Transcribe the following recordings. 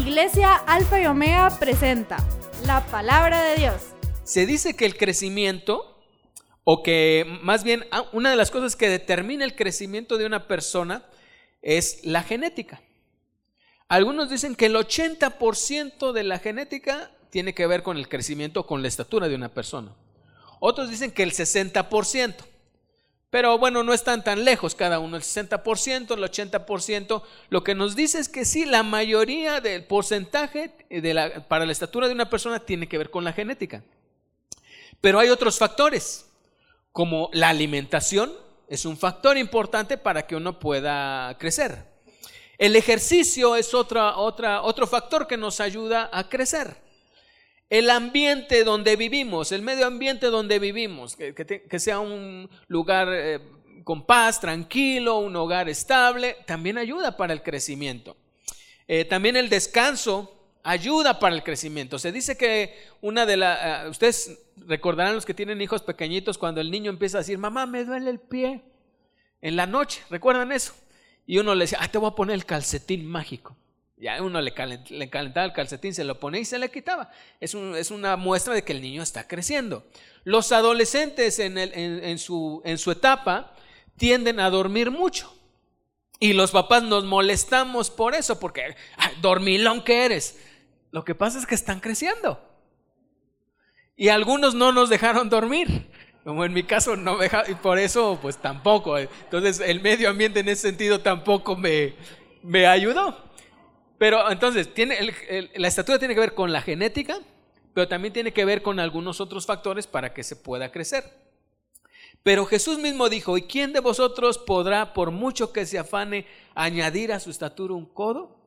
Iglesia Alfa y Omega presenta la palabra de Dios. Se dice que el crecimiento, o que más bien una de las cosas que determina el crecimiento de una persona es la genética. Algunos dicen que el 80% de la genética tiene que ver con el crecimiento, con la estatura de una persona. Otros dicen que el 60%. Pero bueno, no están tan lejos cada uno, el 60%, el 80%. Lo que nos dice es que sí, la mayoría del porcentaje para la estatura de una persona tiene que ver con la genética. Pero hay otros factores, como la alimentación, es un factor importante para que uno pueda crecer. El ejercicio es otro factor que nos ayuda a crecer. El ambiente donde vivimos, el medio ambiente donde vivimos, que sea un lugar con paz, tranquilo, un hogar estable, también ayuda para el crecimiento. También el descanso ayuda para el crecimiento. Se dice que ustedes recordarán, los que tienen hijos pequeñitos, cuando el niño empieza a decir, mamá, me duele el pie, en la noche, ¿recuerdan eso? Y uno le decía, te voy a poner el calcetín mágico. Ya uno le calentaba el calcetín, se lo ponía y se le quitaba. Es una muestra de que el niño está creciendo. Los adolescentes en su etapa tienden a dormir mucho. Y los papás nos molestamos por eso, porque dormilón que eres. Lo que pasa es que están creciendo. Y algunos no nos dejaron dormir. Como en mi caso no me dejaron, y por eso pues tampoco. Entonces el medio ambiente en ese sentido tampoco me ayudó. Pero entonces la estatura tiene que ver con la genética, pero también tiene que ver con algunos otros factores para que se pueda crecer. Pero Jesús mismo dijo, ¿y quién de vosotros podrá, por mucho que se afane, añadir a su estatura un codo?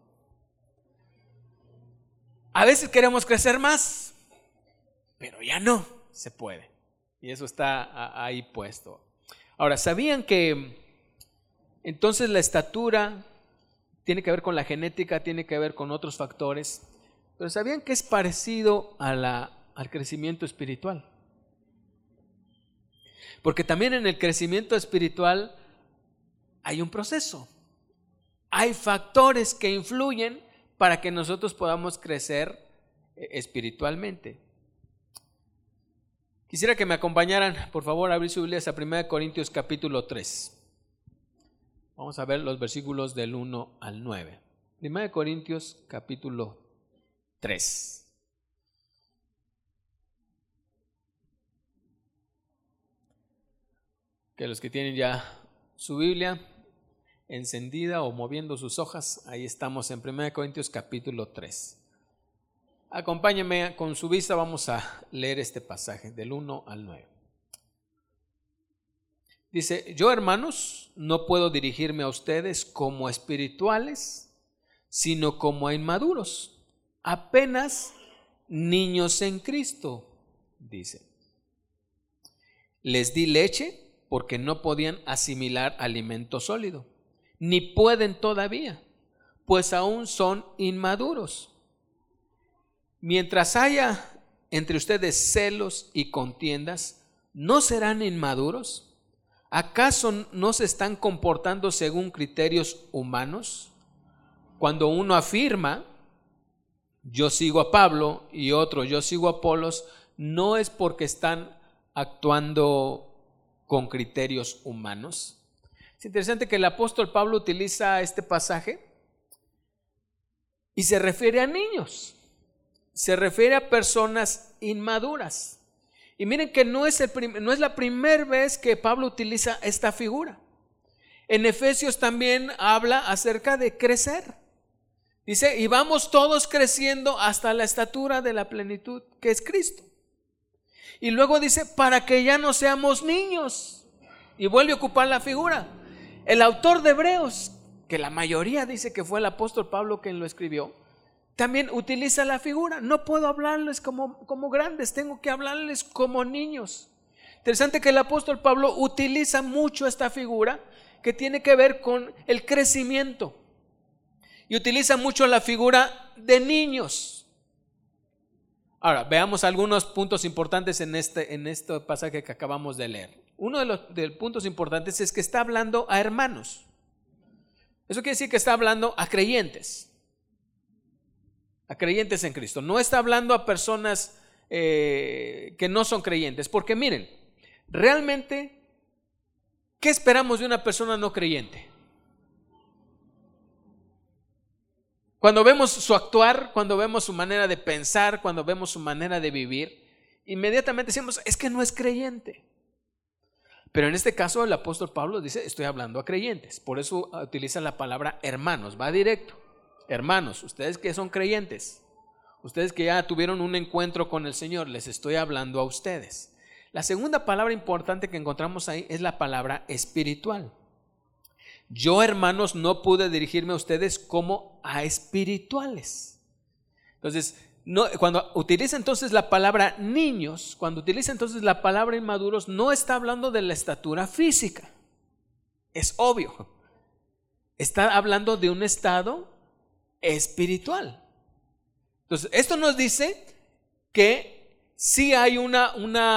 A veces queremos crecer más, pero ya no se puede. Y eso está ahí puesto. Ahora, ¿sabían que entonces la estatura tiene que ver con la genética, tiene que ver con otros factores? Pero ¿sabían que es parecido al crecimiento espiritual? Porque también en el crecimiento espiritual hay un proceso. Hay factores que influyen para que nosotros podamos crecer espiritualmente. Quisiera que me acompañaran, por favor, a abrir sus Biblias a 1 Corintios capítulo 3. Vamos a ver los versículos del 1 al 9. 1 Corintios capítulo 3. Que los que tienen ya su Biblia encendida o moviendo sus hojas, ahí estamos en 1 Corintios capítulo 3. Acompáñenme con su vista, vamos a leer este pasaje del 1 al 9. Dice, yo hermanos, no puedo dirigirme a ustedes como espirituales, sino como a inmaduros, apenas niños en Cristo, dice. Les di leche porque no podían asimilar alimento sólido, ni pueden todavía, pues aún son inmaduros. Mientras haya entre ustedes celos y contiendas, ¿no serán inmaduros? ¿Acaso no se están comportando según criterios humanos? Cuando uno afirma, yo sigo a Pablo, y otro, yo sigo a Apolos, no es porque están actuando con criterios humanos. Es interesante que el apóstol Pablo utiliza este pasaje y se refiere a niños, se refiere a personas inmaduras. Y miren que no es la primera vez que Pablo utiliza esta figura. En Efesios también habla acerca de crecer. Dice, y vamos todos creciendo hasta la estatura de la plenitud que es Cristo. Y luego dice, para que ya no seamos niños. Y vuelve a ocupar la figura. El autor de Hebreos, que la mayoría dice que fue el apóstol Pablo quien lo escribió, también utiliza la figura. No puedo hablarles como grandes, tengo que hablarles como niños. Interesante que el apóstol Pablo utiliza mucho esta figura que tiene que ver con el crecimiento. Y utiliza mucho la figura de niños. Ahora, veamos algunos puntos importantes en este pasaje que acabamos de leer. Uno de los puntos importantes es que está hablando a hermanos. Eso quiere decir que está hablando a creyentes. a creyentes en Cristo. No está hablando a personas que no son creyentes. Porque miren, realmente, ¿qué esperamos de una persona no creyente? Cuando vemos su actuar, cuando vemos su manera de pensar, cuando vemos su manera de vivir, inmediatamente decimos, es que no es creyente. Pero en este caso el apóstol Pablo dice, estoy hablando a creyentes. Por eso utiliza la palabra hermanos, va directo. Hermanos, ustedes que son creyentes, ustedes que ya tuvieron un encuentro con el Señor, les estoy hablando a ustedes. La segunda palabra importante que encontramos ahí es la palabra espiritual. Yo, hermanos, no pude dirigirme a ustedes como a espirituales. Entonces, cuando utiliza entonces la palabra niños, cuando utiliza entonces la palabra inmaduros, no está hablando de la estatura física. Es obvio. Está hablando de un estado espiritual. Entonces, esto nos dice que sí hay una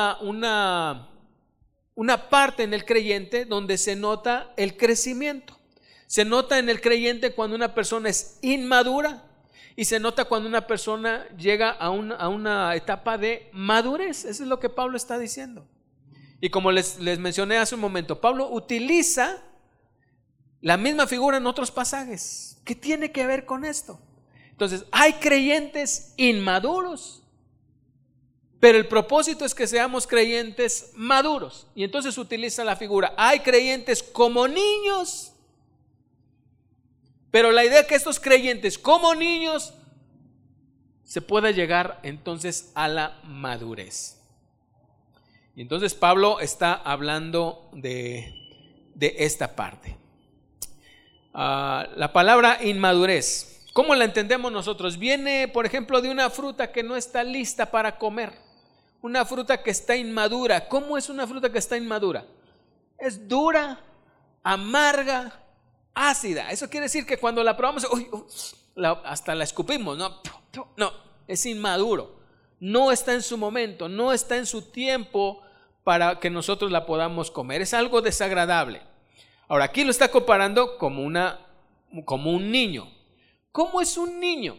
parte en el creyente donde se nota el crecimiento. Se nota en el creyente cuando una persona es inmadura y se nota cuando una persona llega a una etapa de madurez. Eso es lo que Pablo está diciendo. Y como les mencioné hace un momento, Pablo utiliza la misma figura en otros pasajes. ¿Qué tiene que ver con esto? Entonces, hay creyentes inmaduros, pero el propósito es que seamos creyentes maduros. Y entonces utiliza la figura, hay creyentes como niños, pero la idea es que estos creyentes como niños se pueda llegar entonces a la madurez. Y entonces Pablo está hablando de esta parte. La palabra inmadurez, ¿cómo la entendemos nosotros? Viene, por ejemplo, de una fruta que no está lista para comer. Una fruta que está inmadura. ¿Cómo es una fruta que está inmadura? Es dura, amarga, ácida. Eso quiere decir que cuando la probamos, hasta la escupimos. No, es inmaduro. No está en su momento, no está en su tiempo para que nosotros la podamos comer. Es algo desagradable. Ahora, aquí lo está comparando como un niño. ¿Cómo es un niño?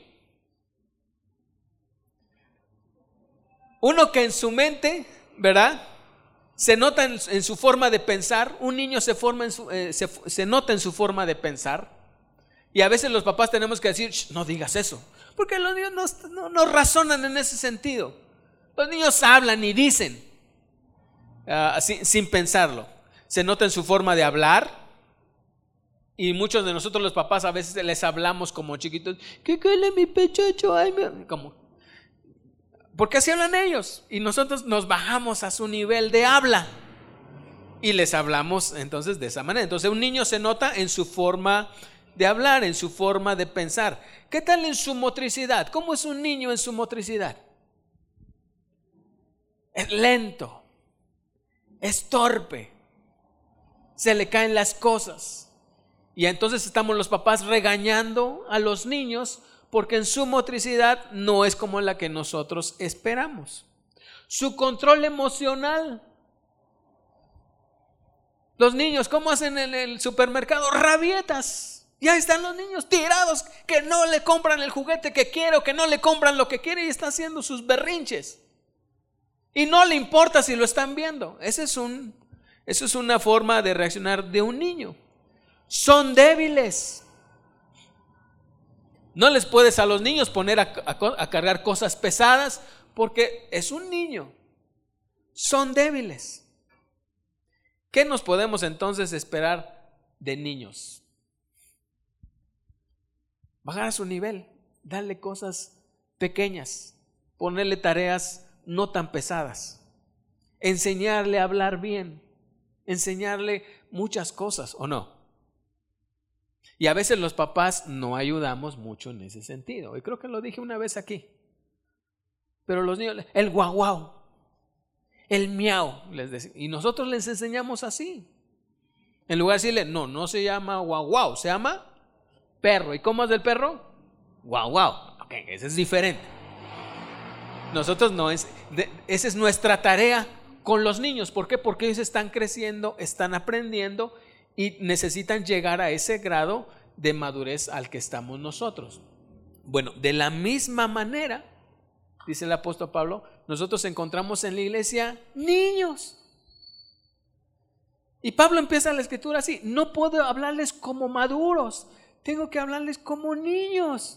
Uno que en su mente, ¿verdad?, se nota en su forma de pensar. Un niño se nota en su forma de pensar. Y a veces los papás tenemos que decir, no digas eso, porque los niños no razonan en ese sentido. Los niños hablan y dicen sin pensarlo. Se nota en su forma de hablar. Y muchos de nosotros los papás a veces les hablamos como chiquitos, ¿qué cale mi pechocho? Porque así hablan ellos. Y nosotros nos bajamos a su nivel de habla y les hablamos entonces de esa manera. Entonces un niño se nota en su forma de hablar, en su forma de pensar. ¿Qué tal en su motricidad? ¿Cómo es un niño en su motricidad? Es lento, es torpe, se le caen las cosas. Y entonces estamos los papás regañando a los niños porque en su motricidad no es como la que nosotros esperamos. Su control emocional. Los niños, ¿cómo hacen en el supermercado? Rabietas. Ya están los niños tirados, que no le compran el juguete que quiere o que no le compran lo que quiere y está haciendo sus berrinches. Y no le importa si lo están viendo. Eso es una forma de reaccionar de un niño. Son débiles. No les puedes a los niños poner a cargar cosas pesadas porque es un niño. Son débiles. ¿Qué nos podemos entonces esperar de niños? Bajar a su nivel, darle cosas pequeñas, ponerle tareas no tan pesadas, enseñarle a hablar bien, enseñarle muchas cosas, ¿o no? Y a veces los papás no ayudamos mucho en ese sentido. Y creo que lo dije una vez aquí. Pero los niños, el guau guau, el miau, les decimos. Y nosotros les enseñamos así. En lugar de decirle, no se llama guau guau, se llama perro. ¿Y cómo es el perro? Guau guau. Ok, ese es diferente. Nosotros no, esa es nuestra tarea con los niños. ¿Por qué? Porque ellos están creciendo, están aprendiendo y necesitan llegar a ese grado de madurez al que estamos nosotros. Bueno, de la misma manera, dice el apóstol Pablo, nosotros encontramos en la iglesia niños. Y Pablo empieza la escritura así: no puedo hablarles como maduros, tengo que hablarles como niños.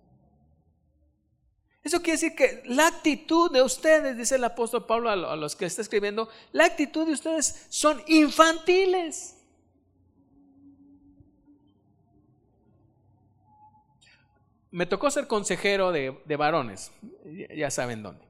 Eso quiere decir que la actitud de ustedes, dice el apóstol Pablo a los que está escribiendo, la actitud de ustedes son infantiles. Me tocó ser consejero de varones, ya saben dónde.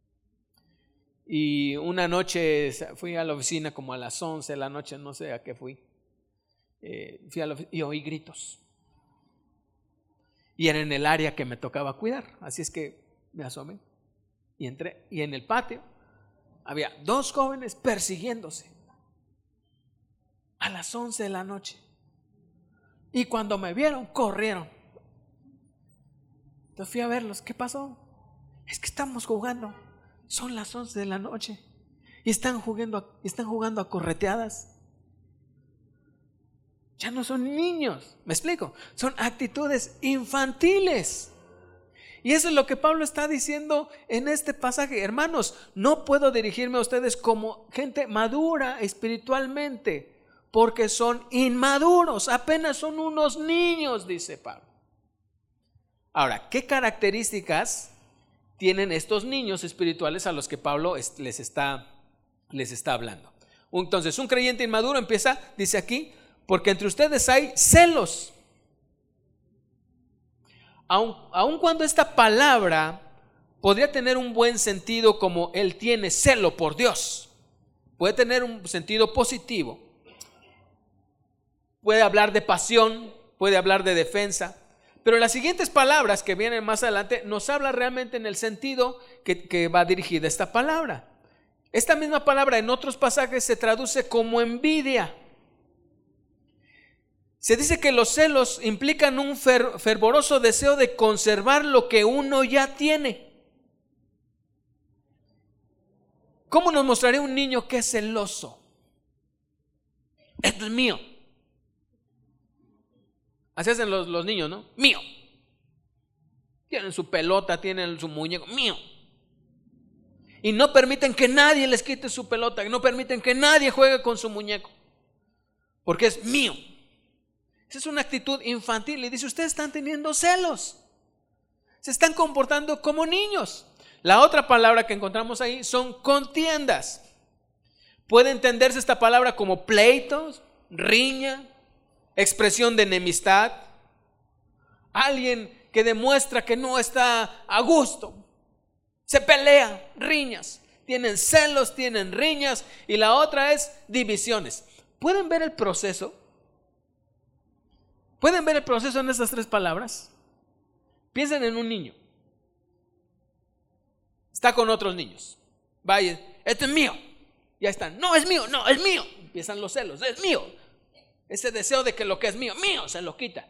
Y una noche fui a la oficina como a las 11 de la noche, no sé a qué fui. Fui a la oficina y oí gritos. Y era en el área que me tocaba cuidar, así es que me asomé y entré. Y en el patio había 2 jóvenes persiguiéndose a las 11 de la noche. Y cuando me vieron, corrieron. Entonces fui a verlos. ¿Qué pasó? Es que estamos jugando. Son las 11 de la noche y están jugando a correteadas. Ya no son niños, ¿me explico? Son actitudes infantiles. Y eso es lo que Pablo está diciendo en este pasaje. Hermanos, no puedo dirigirme a ustedes como gente madura espiritualmente, porque son inmaduros, apenas son unos niños, dice Pablo. Ahora, ¿qué características tienen estos niños espirituales a los que Pablo les está hablando? Entonces, un creyente inmaduro empieza, dice aquí, porque entre ustedes hay celos. Aun cuando esta palabra podría tener un buen sentido, como él tiene celo por Dios, puede tener un sentido positivo, puede hablar de pasión, puede hablar de defensa, pero las siguientes palabras que vienen más adelante nos habla realmente en el sentido que va dirigida esta palabra. Esta misma palabra en otros pasajes se traduce como envidia. Se dice que los celos implican un fervoroso deseo de conservar lo que uno ya tiene. ¿Cómo nos mostraría un niño que es celoso? Esto es mío. Así hacen los niños, ¿no? Mío. Tienen su pelota, tienen su muñeco, mío. Y no permiten que nadie les quite su pelota, no permiten que nadie juegue con su muñeco, porque es mío. Esa es una actitud infantil. Y dice, ustedes están teniendo celos, se están comportando como niños. La otra palabra que encontramos ahí son contiendas. Puede entenderse esta palabra como pleitos, riña, expresión de enemistad. Alguien que demuestra que no está a gusto, se pelea, riñas, tienen celos, tienen riñas. Y la otra es divisiones. ¿Pueden ver el proceso? ¿Pueden ver el proceso en estas 3 palabras? Piensen en un niño. Está con otros niños. Vaya, esto es mío. Ya están. No, es mío, no, es mío. Empiezan los celos, es mío. Ese deseo de que lo que es mío, mío, se lo quita.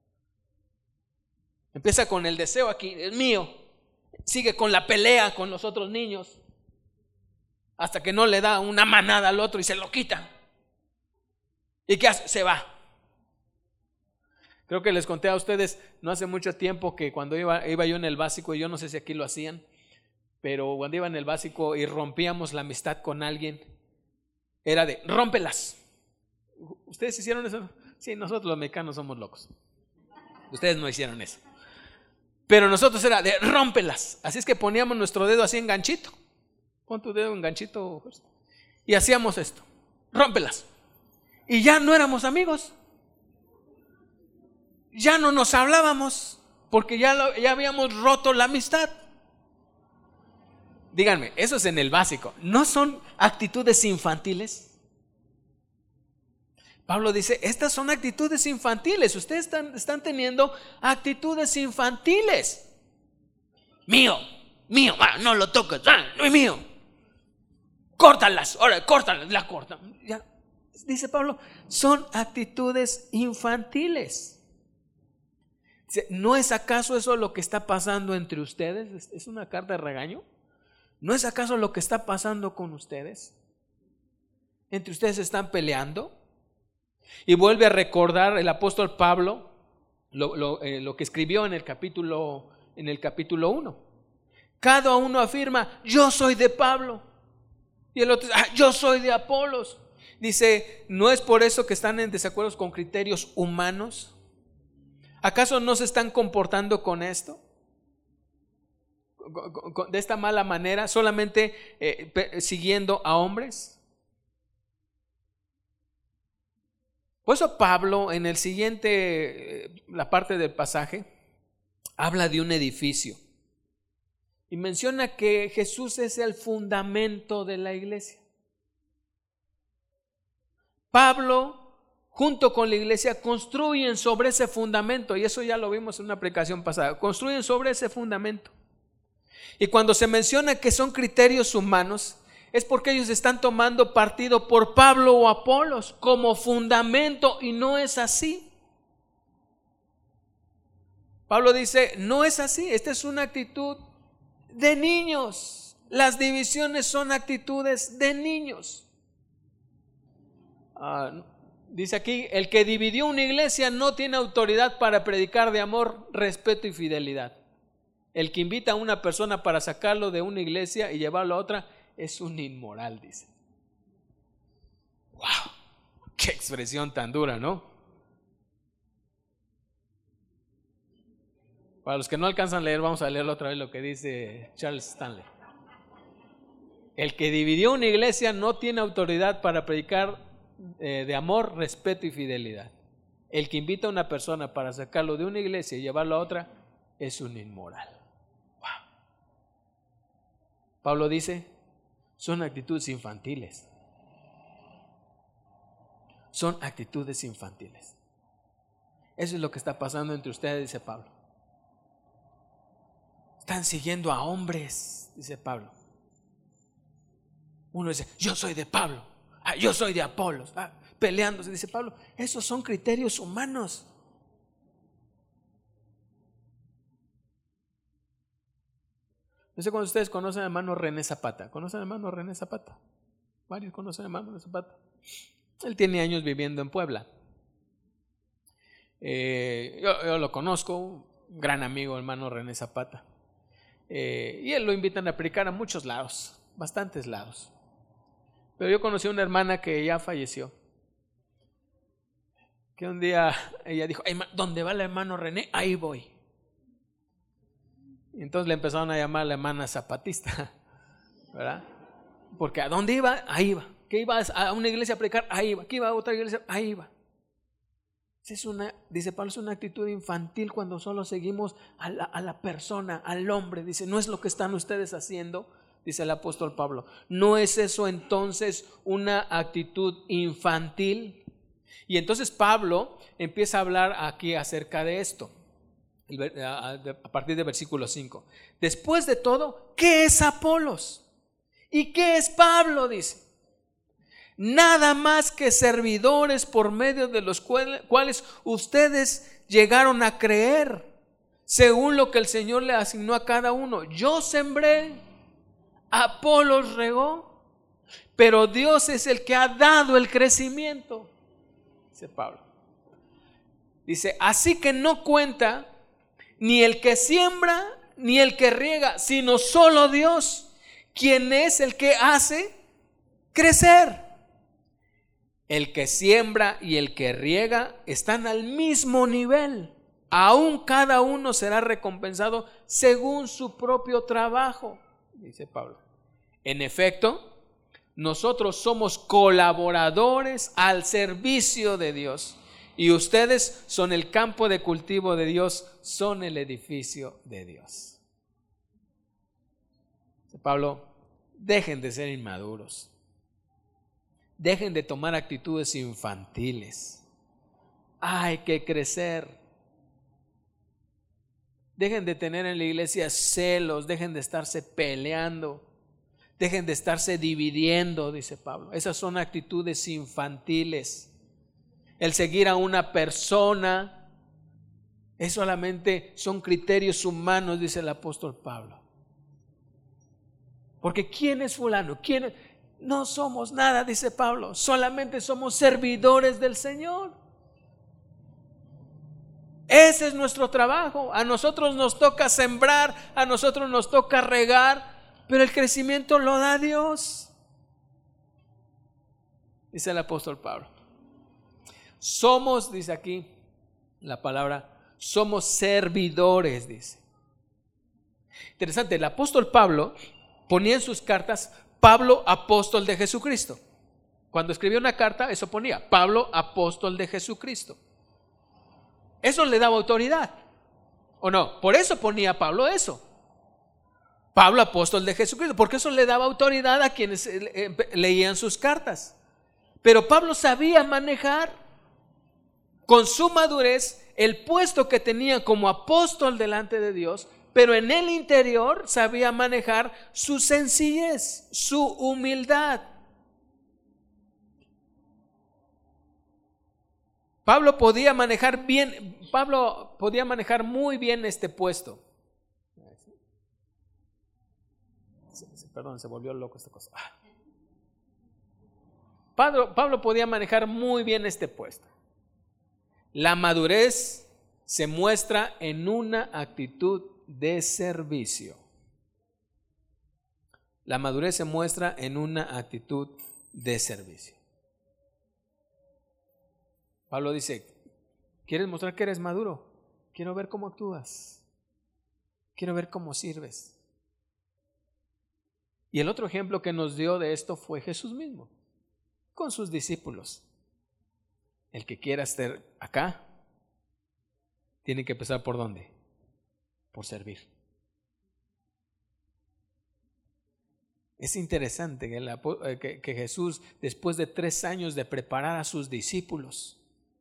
Empieza con el deseo aquí, es mío. Sigue con la pelea con los otros niños, hasta que no le da una manada al otro y se lo quita. ¿Y qué hace? Se va. Creo que les conté a ustedes no hace mucho tiempo que cuando iba yo en el básico, y yo no sé si aquí lo hacían, pero cuando iba en el básico y rompíamos la amistad con alguien, era de rómpelas. ¿Ustedes hicieron eso? Sí, nosotros los mexicanos somos locos. Ustedes no hicieron eso. Pero nosotros era de rómpelas. Así es que poníamos nuestro dedo así en ganchito. Pon tu dedo en ganchito. Y hacíamos esto. Rómpelas. Y ya no éramos amigos. Ya no nos hablábamos, porque ya habíamos roto la amistad. Díganme, eso es en el básico. ¿No son actitudes infantiles? Pablo dice, estas son actitudes infantiles. Ustedes están teniendo actitudes infantiles. Mío, no lo toques, no es mío. Córtalas, ahora córtalas, la cortan. Ya, dice Pablo, son actitudes infantiles. ¿No es acaso eso lo que está pasando entre ustedes? ¿Es una carta de regaño? ¿No es acaso lo que está pasando con ustedes? ¿Entre ustedes están peleando? Y vuelve a recordar el apóstol Pablo lo que escribió en el capítulo 1. Cada uno afirma, yo soy de Pablo. Y el otro dice, yo soy de Apolos. Dice, ¿no es por eso que están en desacuerdo con criterios humanos? ¿Acaso no se están comportando con esto? De esta mala manera, solamente siguiendo a hombres. Por eso Pablo en el siguiente, la parte del pasaje, habla de un edificio y menciona que Jesús es el fundamento de la iglesia. Pablo, junto con la iglesia, construyen sobre ese fundamento, y eso ya lo vimos en una predicación pasada, construyen sobre ese fundamento. Y cuando se menciona que son criterios humanos, es porque ellos están tomando partido por Pablo o Apolos como fundamento, y no es así. Pablo dice, no es así, esta es una actitud de niños. Las divisiones son actitudes de niños. Dice aquí, el que dividió una iglesia no tiene autoridad para predicar de amor, respeto y fidelidad. El que invita a una persona para sacarlo de una iglesia y llevarlo a otra es un inmoral, dice. ¡Wow! ¡Qué expresión tan dura!, ¿no? Para los que no alcanzan a leer, vamos a leer otra vez lo que dice Charles Stanley. El que dividió una iglesia no tiene autoridad para predicar de amor, respeto y fidelidad. El que invita a una persona para sacarlo de una iglesia y llevarlo a otra es un inmoral. Wow. Pablo dice, son actitudes infantiles. Son actitudes infantiles. Eso es lo que está pasando entre ustedes, dice Pablo. Están siguiendo a hombres, dice Pablo. Uno dice, yo soy de Pablo, yo soy de Apolos, peleándose, dice Pablo. Esos son criterios humanos. No sé cuando ustedes conocen al hermano René Zapata. ¿Conocen al hermano René Zapata? Varios conocen al hermano René Zapata. Él tiene años viviendo en Puebla. Yo lo conozco, un gran amigo, hermano René Zapata. Y él lo invitan a predicar a muchos lados, bastantes lados. Pero yo conocí a una hermana que ya falleció, que un día ella dijo, ¿dónde va el hermano René? Ahí voy. Y entonces le empezaron a llamar la hermana zapatista, ¿verdad? Porque ¿a dónde iba? Ahí iba. ¿Que iba a una iglesia a predicar? Ahí iba. ¿Que iba a otra iglesia? Ahí iba. Dice Pablo, es una actitud infantil cuando solo seguimos a la persona, al hombre. Dice, no es lo que están ustedes haciendo, dice el apóstol Pablo. ¿No es eso entonces una actitud infantil? Y entonces Pablo empieza a hablar aquí acerca de esto, a partir del versículo 5. Después de todo, ¿qué es Apolos? ¿Y qué es Pablo? Dice. Nada más que servidores por medio de los cuales ustedes llegaron a creer, según lo que el Señor le asignó a cada uno. Yo sembré, Apolos regó, pero Dios es el que ha dado el crecimiento, dice Pablo. Dice, así que no cuenta ni el que siembra ni el que riega, sino solo Dios, quien es el que hace crecer. El que siembra y el que riega están al mismo nivel. Aún cada uno será recompensado según su propio trabajo, dice Pablo. En efecto, nosotros somos colaboradores al servicio de Dios, y ustedes son el campo de cultivo de Dios, son el edificio de Dios. Dice Pablo, dejen de ser inmaduros. Dejen de tomar actitudes infantiles. Hay que crecer. Dejen de tener en la iglesia celos, dejen de estarse peleando, dejen de estarse dividiendo, dice Pablo. Esas son actitudes infantiles. El seguir a una persona es solamente, son criterios humanos, dice el apóstol Pablo. Porque ¿quién es fulano? ¿Quién es? No somos nada, dice Pablo, solamente somos servidores del Señor. Ese es nuestro trabajo. A nosotros nos toca sembrar, a nosotros nos toca regar, pero el crecimiento lo da Dios. Dice el apóstol Pablo. Somos, dice aquí la palabra, somos servidores, dice. Interesante, el apóstol Pablo ponía en sus cartas Pablo, apóstol de Jesucristo. Cuando escribía una carta, eso ponía Pablo, apóstol de Jesucristo. Eso le daba autoridad, ¿o no? Por eso ponía Pablo eso. Pablo, apóstol de Jesucristo, porque eso le daba autoridad a quienes leían sus cartas. Pero Pablo sabía manejar con su madurez el puesto que tenía como apóstol delante de Dios, pero en el interior sabía manejar su sencillez, su humildad. Pablo podía manejar muy bien este puesto. Perdón, se volvió loco esta cosa. Pablo podía manejar muy bien este puesto. La madurez se muestra en una actitud de servicio. La madurez se muestra en una actitud de servicio. Pablo dice, ¿quieres mostrar que eres maduro? Quiero ver cómo actúas. Quiero ver cómo sirves. Y el otro ejemplo que nos dio de esto fue Jesús mismo, con sus discípulos. El que quiera estar acá, tiene que empezar ¿por dónde? Por servir. Es interesante que Jesús, después de 3 años de preparar a sus discípulos,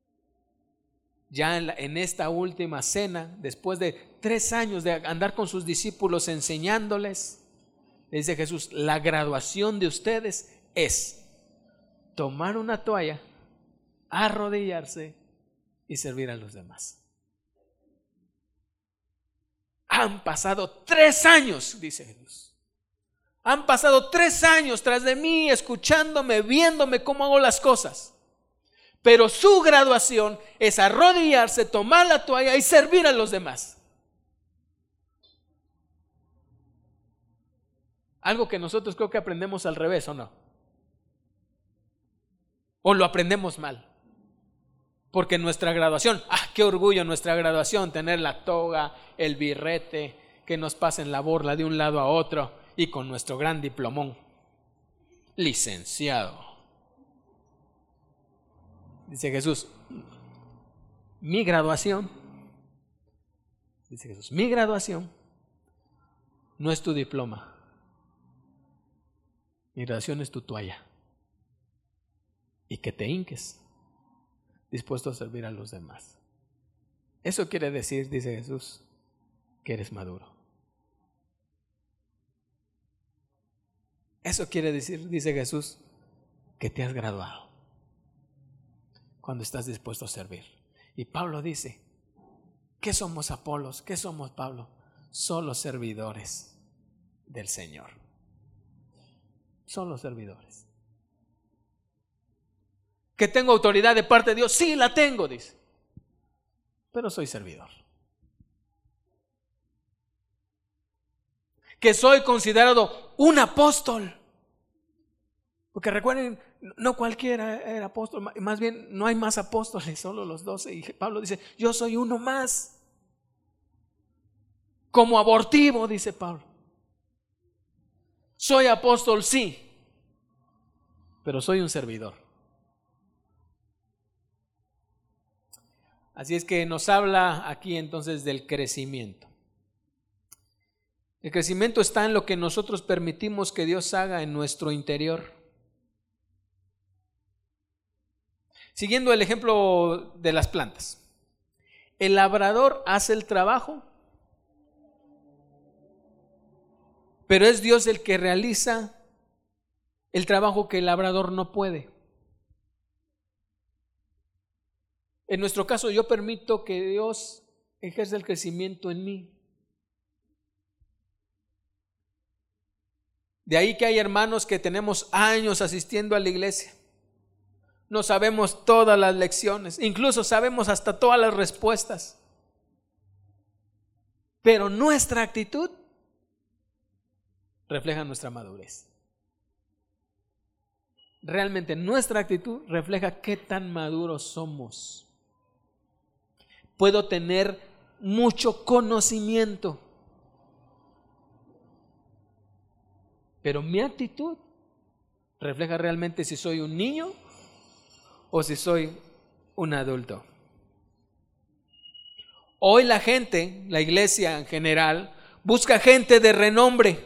ya en esta última cena, después de 3 años de andar con sus discípulos enseñándoles, le dice Jesús, la graduación de ustedes es tomar una toalla, arrodillarse y servir a los demás. Han pasado 3 años, dice Jesús. Han pasado 3 años tras de mí, escuchándome, viéndome cómo hago las cosas. Pero su graduación es arrodillarse, tomar la toalla y servir a los demás. Algo que nosotros creo que aprendemos al revés, ¿o no? O lo aprendemos mal. Porque nuestra graduación, qué orgullo nuestra graduación, tener la toga, el birrete, que nos pasen la borla de un lado a otro y con nuestro gran diplomón. Licenciado. Dice Jesús, mi graduación no es tu diploma. Mi graduación es tu toalla. Y que te hinques, dispuesto a servir a los demás. Eso quiere decir, dice Jesús, que eres maduro. Eso quiere decir, dice Jesús, que te has graduado. Cuando estás dispuesto a servir. Y Pablo dice, ¿qué somos Apolos? ¿Qué somos Pablo? Solo servidores del Señor. Solo servidores. ¿Que tengo autoridad de parte de Dios? Sí, la tengo, dice. Pero soy servidor. ¿Que soy considerado un apóstol? Porque recuerden, no cualquiera era apóstol, más bien no hay más apóstoles, solo los 12. Y Pablo dice, yo soy uno más. Como abortivo, dice Pablo. Soy apóstol, sí, pero soy un servidor. Así es que nos habla aquí entonces del crecimiento. El crecimiento está en lo que nosotros permitimos que Dios haga en nuestro interior. Siguiendo el ejemplo de las plantas. El labrador hace el trabajo, pero es Dios el que realiza el trabajo que el labrador no puede. En nuestro caso, yo permito que Dios ejerza el crecimiento en mí. De ahí que hay hermanos que tenemos años asistiendo a la iglesia. No sabemos todas las lecciones, incluso sabemos hasta todas las respuestas. pero nuestra actitud refleja nuestra madurez. Realmente nuestra actitud refleja qué tan maduros somos. Puedo tener mucho conocimiento, pero mi actitud refleja realmente si soy un niño o si soy un adulto. Hoy la gente, la iglesia en general, busca gente de renombre.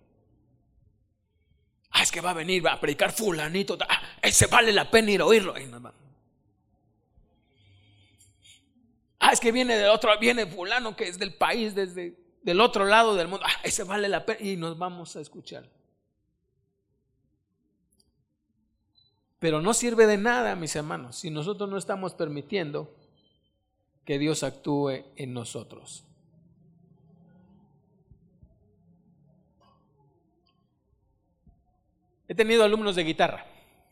Es que va a venir, va a predicar fulanito, ese vale la pena ir a oírlo. Es que viene fulano que es del país, del otro lado del mundo. Ese vale la pena y nos vamos a escuchar. Pero no sirve de nada, mis hermanos, si nosotros no estamos permitiendo que Dios actúe en nosotros. He tenido alumnos de guitarra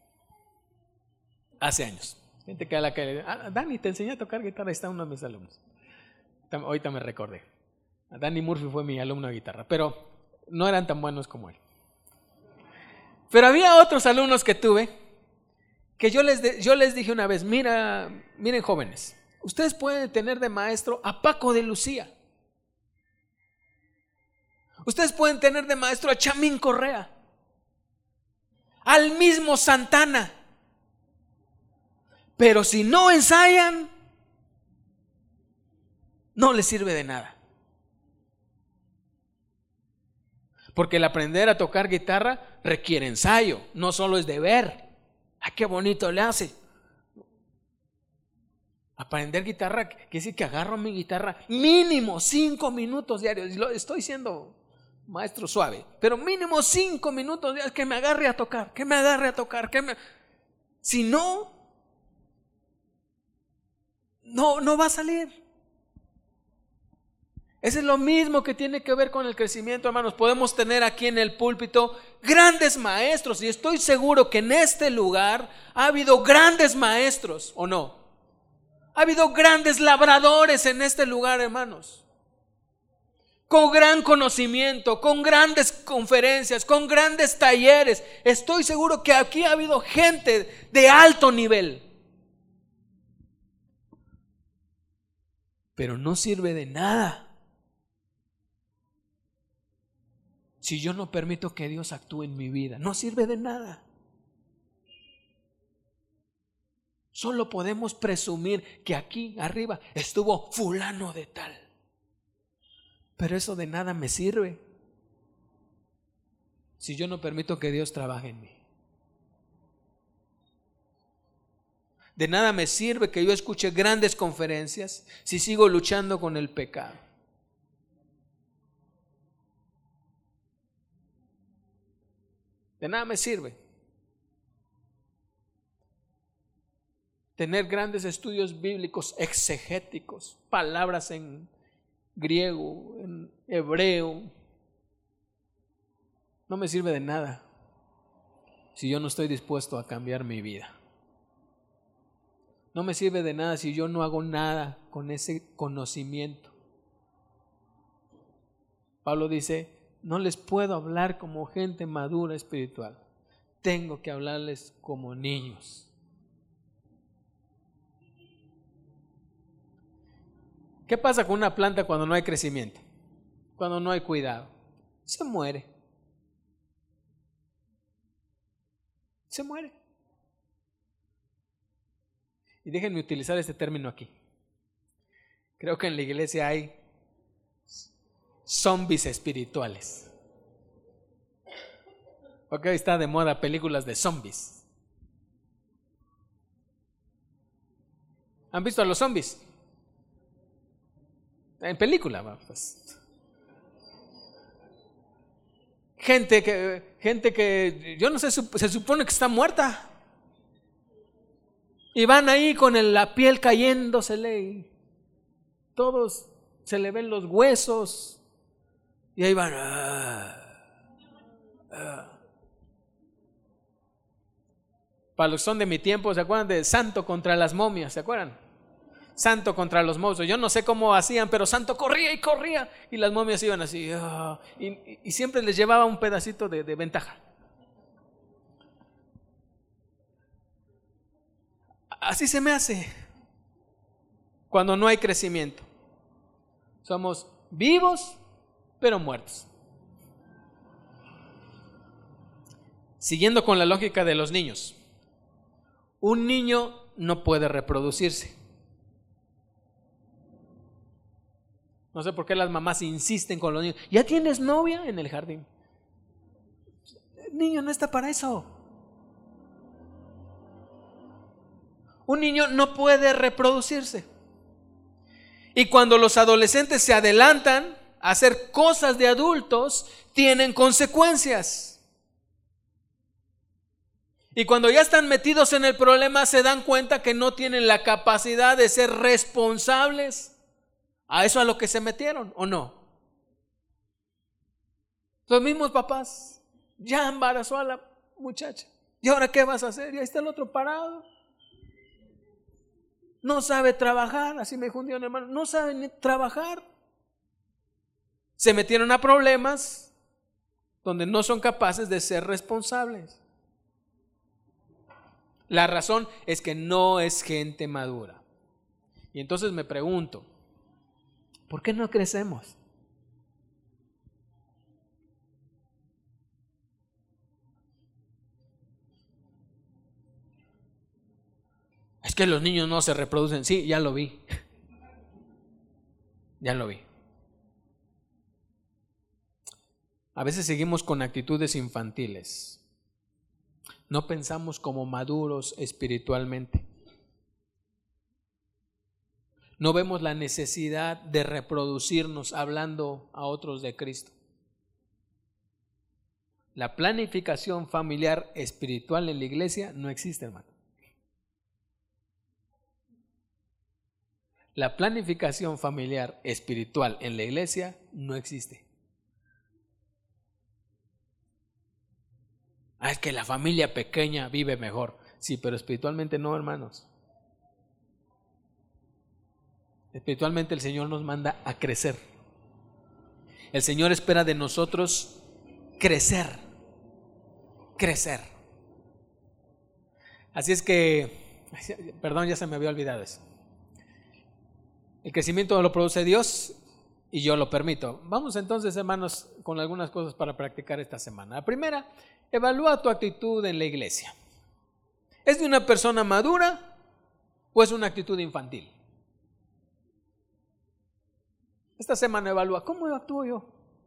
hace años. Gente que a la que Dani, te enseñé a tocar guitarra. Ahí está uno de mis alumnos. Ahorita me recordé. Danny Murphy fue mi alumno de guitarra, pero no eran tan buenos como él. Pero había otros alumnos que tuve que yo les dije una vez: miren jóvenes, ustedes pueden tener de maestro a Paco de Lucía. Ustedes pueden tener de maestro a Chamín Correa, al mismo Santana. Pero si no ensayan, no les sirve de nada. Porque el aprender a tocar guitarra requiere ensayo, no solo es de ver. Qué bonito le hace. Aprender guitarra quiere decir que agarro mi guitarra mínimo 5 minutos diarios. Estoy siendo maestro suave, pero mínimo 5 minutos diarios, que me agarre a tocar, Si no va a salir. Eso es lo mismo que tiene que ver con el crecimiento, hermanos. Podemos tener aquí en el púlpito grandes maestros, y estoy seguro que en este lugar ha habido grandes maestros, ¿o no? Ha habido grandes labradores en este lugar, hermanos, con gran conocimiento, con grandes conferencias, con grandes talleres. Estoy seguro que aquí ha habido gente de alto nivel. Pero no sirve de nada si yo no permito que Dios actúe en mi vida. No sirve de nada. Solo podemos presumir que aquí arriba estuvo fulano de tal, pero eso de nada me sirve si yo no permito que Dios trabaje en mí. De nada me sirve que yo escuche grandes conferencias si sigo luchando con el pecado. De nada me sirve tener grandes estudios bíblicos exegéticos, palabras en griego, en hebreo. No me sirve de nada si yo no estoy dispuesto a cambiar mi vida. No me sirve de nada si yo no hago nada con ese conocimiento. Pablo dice: no les puedo hablar como gente madura espiritual, tengo que hablarles como niños. ¿Qué pasa con una planta cuando no hay crecimiento? Cuando no hay cuidado. Se muere. Se muere. Y déjenme utilizar este término aquí. Creo que en la iglesia hay zombies espirituales. Porque hoy está de moda películas de zombies. ¿Han visto a los zombies? En película, pues. Gente que yo no sé, se supone que está muerta. Y van ahí con la piel cayéndosele y todos se le ven los huesos. Y ahí van. Para los que son de mi tiempo, ¿se acuerdan de Santo contra las momias? ¿Se acuerdan? Santo contra los monstruos. Yo no sé cómo hacían, pero Santo corría y corría y las momias iban así, y siempre les llevaba un pedacito de ventaja. Así se me hace cuando no hay crecimiento. Somos vivos pero muertos. Siguiendo con la lógica de los niños, un niño no puede reproducirse. No sé por qué las mamás insisten con los niños. ¿Ya tienes novia? En el jardín. El niño no está para eso. Un niño no puede reproducirse. Y cuando los adolescentes se adelantan a hacer cosas de adultos, tienen consecuencias. Y cuando ya están metidos en el problema, se dan cuenta que no tienen la capacidad de ser responsables a eso a lo que se metieron, ¿o no? Los mismos papás, ya embarazó a la muchacha. ¿Y ahora qué vas a hacer? Y ahí está el otro parado. No sabe trabajar, así me dijo un día un hermano, no sabe ni trabajar. Se metieron a problemas donde no son capaces de ser responsables. La razón es que no es gente madura. Y entonces me pregunto, ¿por qué no crecemos? Es que los niños no se reproducen. Sí, ya lo vi. Ya lo vi. A veces seguimos con actitudes infantiles. No pensamos como maduros espiritualmente. No vemos la necesidad de reproducirnos hablando a otros de Cristo. La planificación familiar espiritual en la iglesia no existe, hermano. La planificación familiar espiritual en la iglesia no existe. Es que la familia pequeña vive mejor. Sí, pero espiritualmente no, hermanos. Espiritualmente el Señor nos manda a crecer. El Señor espera de nosotros crecer. Crecer. Así es que, perdón, ya se me había olvidado eso. El crecimiento lo produce Dios y yo lo permito. Vamos entonces, hermanos, con algunas cosas para practicar esta semana. La primera, evalúa tu actitud en la iglesia. ¿Es de una persona madura o es una actitud infantil? Esta semana evalúa, ¿cómo actúo yo?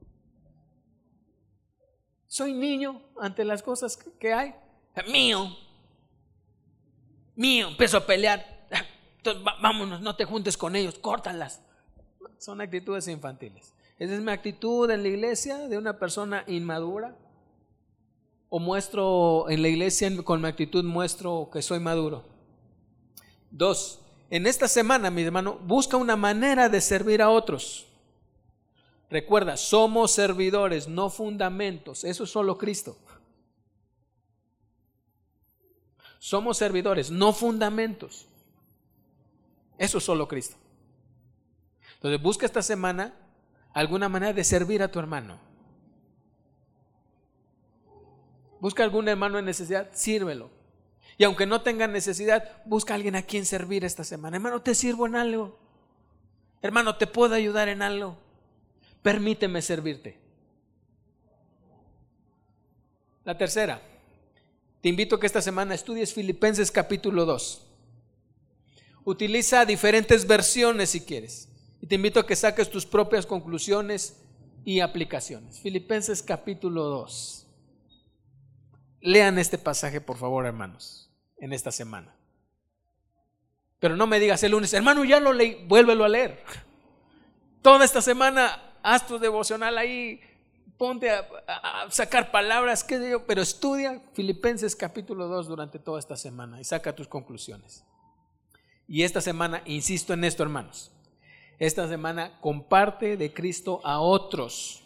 ¿Soy niño ante las cosas que hay? Mío, empiezo a pelear. Entonces, vámonos, no te juntes con ellos, córtalas. Son actitudes infantiles. ¿Esa es mi actitud en la iglesia de una persona inmadura? ¿O muestro en la iglesia con mi actitud muestro que soy maduro? 2. En esta semana, mi hermano, busca una manera de servir a otros. Recuerda, somos servidores, no fundamentos. Eso es solo Cristo. Somos servidores, no fundamentos. Eso es solo Cristo. Entonces busca esta semana alguna manera de servir a tu hermano. Busca algún hermano en necesidad, sírvelo. Y aunque no tenga necesidad, busca a alguien a quien servir esta semana. Hermano, te sirvo en algo. Hermano, te puedo ayudar en algo. Permíteme servirte. La tercera, te invito a que esta semana estudies Filipenses capítulo 2. Utiliza diferentes versiones si quieres. Y te invito a que saques tus propias conclusiones y aplicaciones. Filipenses capítulo 2. Lean este pasaje, por favor, hermanos, en esta semana. Pero no me digas el lunes, hermano, ya lo leí, vuélvelo a leer. Toda esta semana haz tu devocional ahí, ponte a sacar palabras, qué sé yo, pero estudia Filipenses capítulo 2 durante toda esta semana y saca tus conclusiones. Y esta semana, insisto en esto, hermanos, esta semana comparte de Cristo a otros.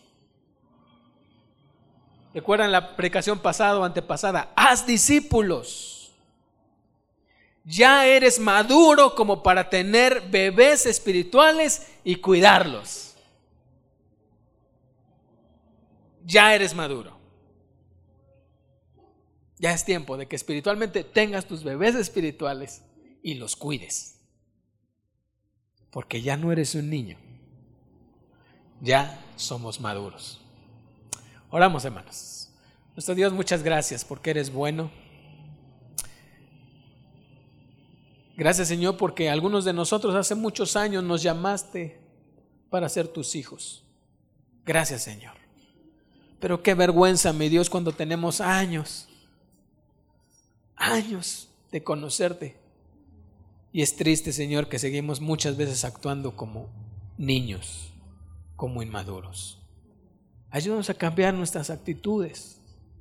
¿Recuerdan la predicación pasada o antepasada? Haz discípulos. Ya eres maduro como para tener bebés espirituales y cuidarlos. Ya eres maduro. Ya es tiempo de que espiritualmente tengas tus bebés espirituales y los cuides. Porque ya no eres un niño. Ya somos maduros. Oramos, hermanos. Nuestro Dios, muchas gracias porque eres bueno. Gracias, Señor, porque algunos de nosotros hace muchos años nos llamaste para ser tus hijos. Gracias, Señor. Pero qué vergüenza, mi Dios, cuando tenemos años de conocerte. Y es triste, Señor, que seguimos muchas veces actuando como niños, como inmaduros. Ayúdanos a cambiar nuestras actitudes.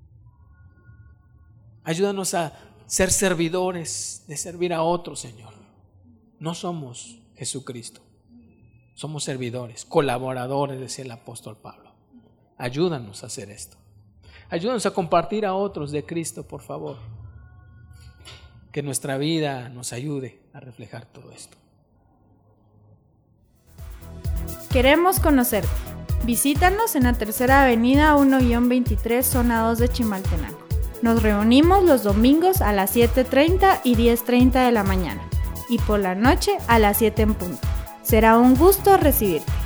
Ayúdanos a ser servidores, de servir a otros, Señor. No somos Jesucristo. Somos servidores, colaboradores, decía el apóstol Pablo. Ayúdanos a hacer esto. Ayúdanos a compartir a otros de Cristo, por favor. Que nuestra vida nos ayude a reflejar todo esto. Queremos conocerte. Visítanos en la Tercera Avenida 1-23, zona 2 de Chimaltenango. Nos reunimos los domingos a las 7:30 y 10:30 de la mañana y por la noche a las 7 en punto. Será un gusto recibirte.